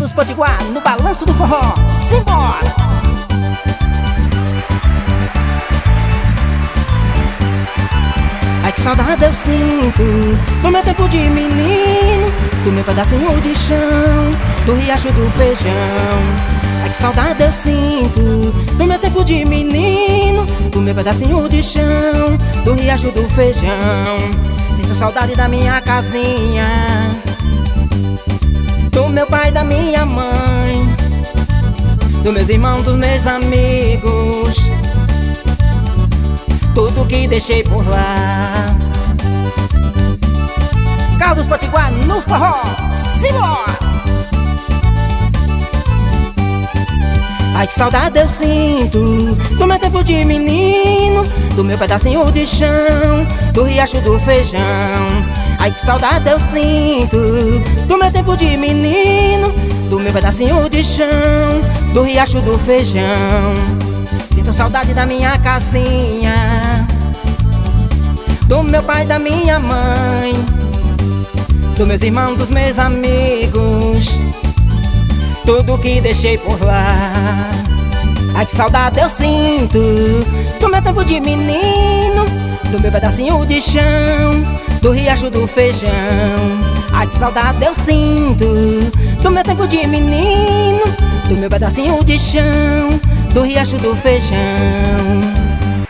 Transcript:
Carlos Potiguar, no balanço do forró. Simbora! Ai, que saudade eu sinto do meu tempo de menino, do meu pedacinho de chão, do riacho do feijão. Ai, que saudade eu sinto do meu tempo de menino, do meu pedacinho de chão, do riacho do feijão. Sinto saudade da minha casinha, do meu pai, da minha mãe, dos meus irmãos, dos meus amigos, tudo que deixei por lá. Carlos Potiguar no forró. Simbora! Ai, que saudade eu sinto do meu tempo de menino, do meu pedacinho de chão, do riacho do feijão. Ai, que saudade eu sinto do meu tempo de menino, do meu pedacinho de chão, do riacho do feijão. Sinto saudade da minha casinha, do meu pai, da minha mãe, dos meus irmãos, dos meus amigos, tudo que deixei por lá. Ai, que saudade eu sinto do meu tempo de menino, do meu pedacinho de chão, do riacho do feijão. Ai, que saudade eu sinto do meu tempo de menino, do meu pedacinho de chão, do riacho do feijão.